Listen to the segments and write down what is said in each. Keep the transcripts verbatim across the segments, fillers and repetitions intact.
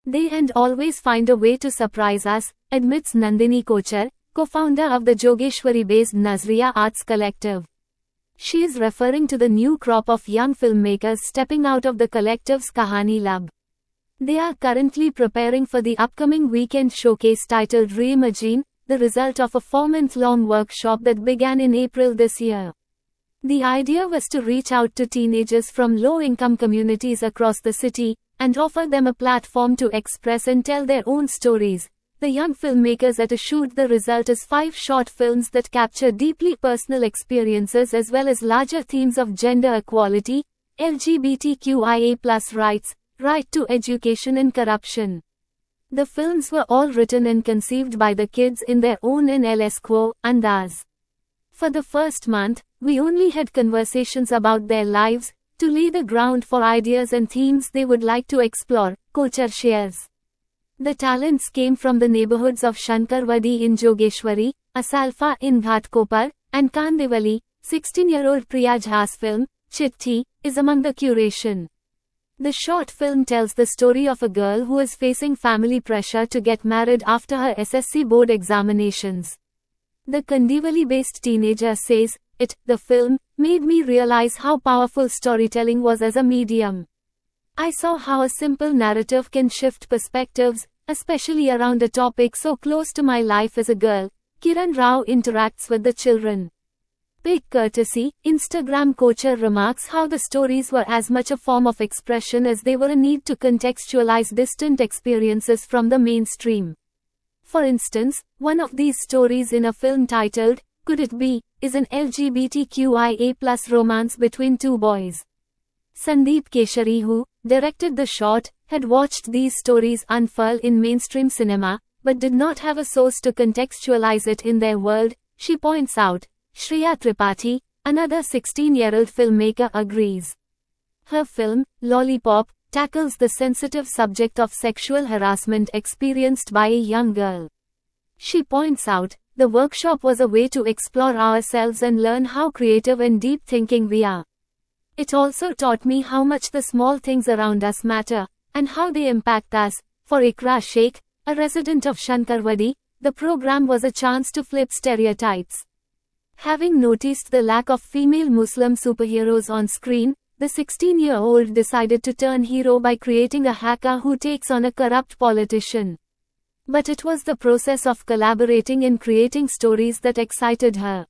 They and always find a way to surprise us, admits Nandini Kochar, co-founder of the Jogeshwari-based Nazriya Arts Collective. She is referring to the new crop of young filmmakers stepping out of the collective's Kahani Lab. They are currently preparing for the upcoming weekend showcase titled Reimagine, the result of a four-month-long workshop that began in April this year. The idea was to reach out to teenagers from low-income communities across the city, and offer them a platform to express and tell their own stories. The young filmmakers at a shoot the result is five short films that capture deeply personal experiences as well as larger themes of gender equality, L G B T Q I A plus rights, right to education and corruption. The films were all written and conceived by the kids in their own N L S quo, andaz. For the first month, we only had conversations about their lives, to lay the ground for ideas and themes they would like to explore, Kochar shares. The talents came from the neighborhoods of Shankarwadi in Jogeshwari, Asalfa in Ghatkopar, and Kandivali. sixteen-year-old Priya Jha's film, Chitti, is among the curation. The short film tells the story of a girl who is facing family pressure to get married after her S S C board examinations. The Kandivali-based teenager says, It, the film, made me realize how powerful storytelling was as a medium. I saw how a simple narrative can shift perspectives, especially around a topic so close to my life as a girl. Kiran Rao interacts with the children. Big courtesy, Instagram Kochar remarks how the stories were as much a form of expression as they were a need to contextualize distant experiences from the mainstream. For instance, one of these stories in a film titled, Could It Be, is an L G B T Q I A plus romance between two boys. Sandeep Keshari, who directed the short, had watched these stories unfurl in mainstream cinema, but did not have a source to contextualize it in their world, she points out. Shreya Tripathi, another sixteen-year-old filmmaker, agrees. Her film, Lollipop, tackles the sensitive subject of sexual harassment experienced by a young girl. She points out, the workshop was a way to explore ourselves and learn how creative and deep thinking we are. It also taught me how much the small things around us matter, and how they impact us. For Ikra Sheikh, a resident of Shankarwadi, the program was a chance to flip stereotypes. Having noticed the lack of female Muslim superheroes on screen, the sixteen-year-old decided to turn hero by creating a hacker who takes on a corrupt politician. But it was the process of collaborating and creating stories that excited her.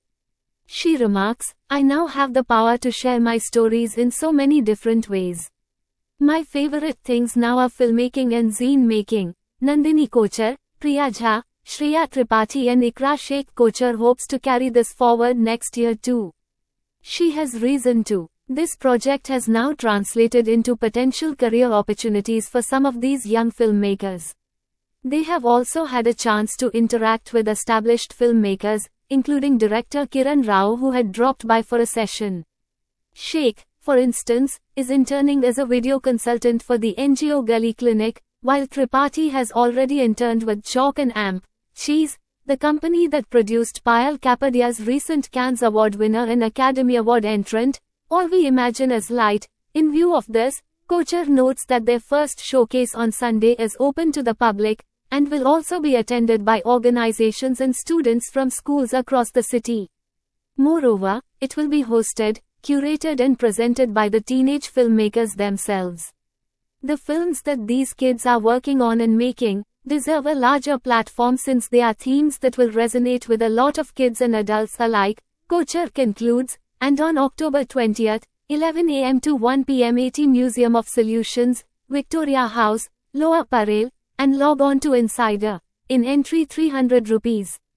She remarks, I now have the power to share my stories in so many different ways. My favorite things now are filmmaking and zine making. Nandini Kochar, Priya Jha, Shreya Tripathi and Ikra Sheikh Kochar hopes to carry this forward next year too. She has reason to. This project has now translated into potential career opportunities for some of these young filmmakers. They have also had a chance to interact with established filmmakers, including director Kiran Rao, who had dropped by for a session. Sheikh, for instance, is interning as a video consultant for the N G O Gully Clinic, while Tripathi has already interned with Chalk and Amp Cheese, the company that produced Payal Kapadia's recent Cannes Award winner and Academy Award entrant, All We Imagine Is Light. In view of this, Kochar notes that their first showcase on Sunday is open to the public, and will also be attended by organizations and students from schools across the city. Moreover, it will be hosted, curated and presented by the teenage filmmakers themselves. The films that these kids are working on and making deserve a larger platform since they are themes that will resonate with a lot of kids and adults alike, Kochar concludes, and on October twentieth, eleven a m to one p m A T Museum of Solutions, Victoria House, Lower Parel, and log on to Insider. In entry three hundred rupees.